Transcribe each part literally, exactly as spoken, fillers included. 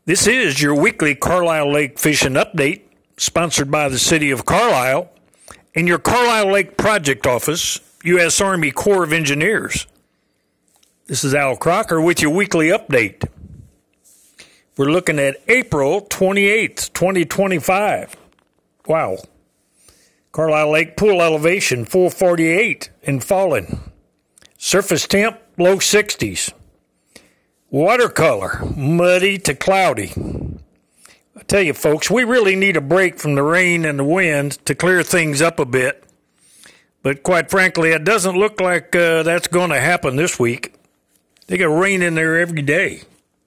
This is your weekly Carlisle Lake Fishing Update, sponsored by the City of Carlisle and your Carlisle Lake Project Office, U S Army Corps of Engineers. This is Al Crocker with your weekly update. We're looking at April twenty-eighth, twenty twenty-five. Wow. Carlisle Lake pool elevation four forty-eight and falling. Surface temp low sixties. Watercolor muddy to cloudy. I tell you folks, we really need a break from the rain and the wind to clear things up a bit. But quite frankly, it doesn't look like uh, that's going to happen this week. They got rain in there every day.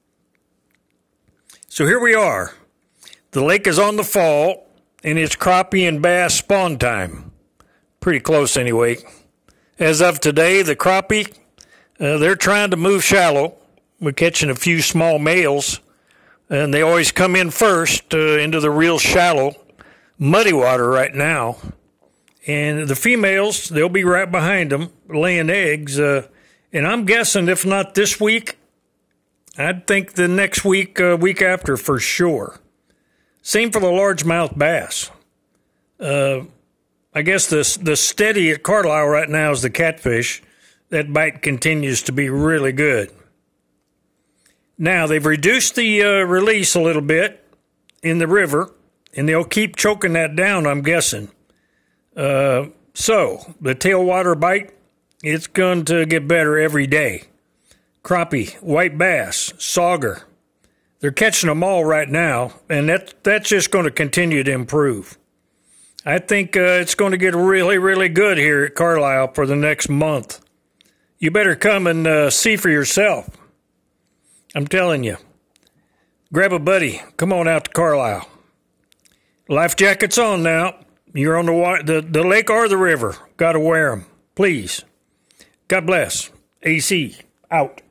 So here we are. The lake is on the fall, and it's crappie and bass spawn time. Pretty close anyway. As of today, the crappie, uh, they're trying to move shallow. We're catching a few small males, and they always come in first uh, into the real shallow, muddy water right now. And the females, they'll be right behind them, laying eggs. Uh, and I'm guessing if not this week, I'd think the next week, uh, week after for sure. Same for the largemouth bass. Uh, I guess the, the steady at Carlisle right now is the catfish. That bite continues to be really good. Now, they've reduced the uh, release a little bit in the river, and they'll keep choking that down, I'm guessing. Uh, so, the tailwater bite, it's going to get better every day. Crappie, white bass, sauger. They're catching them all right now, and that, that's just going to continue to improve. I think uh, it's going to get really, really good here at Carlisle for the next month. You better come and uh, see for yourself. I'm telling you. Grab a buddy. Come on out to Carlisle. Life jackets on now. You're on the, wa- the, the lake or the river. Got to wear them. Please. God bless. A C out.